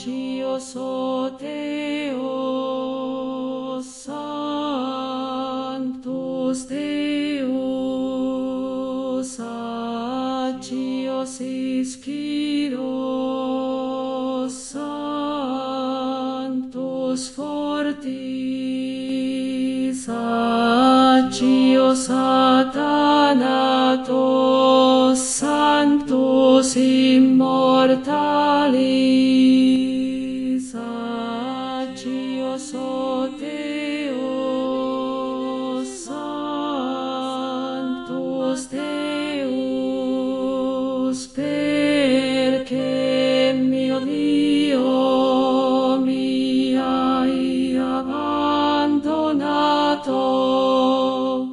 Sanctius Deus, Sanctus Deus, Sanctius Ischiros, Sanctus Fortis, Sanctius Athanatos, Sanctus Immortalis, Sanctius Deus, Sanctus Deus, perché mio Dio mi hai abbandonato.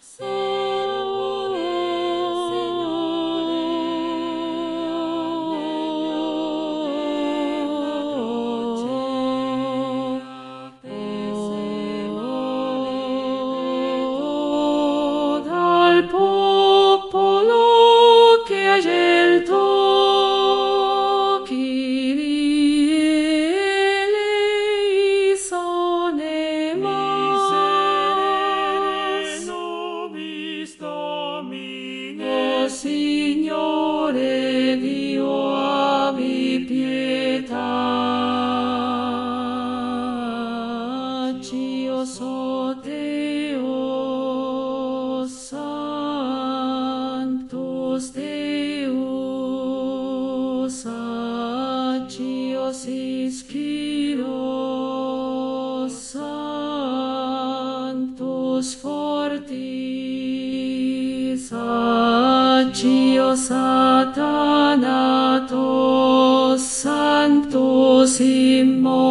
Dal popolo che hai scelto, Kyrie eleison emas. Nobis Domine, O Signore Dio, abbi pietà. Sanctius Deus, Sanctus Deus, Sanctius Ischiros, Sanctus Fortis, Sanctius Athanatos, Sanctus Immortalis,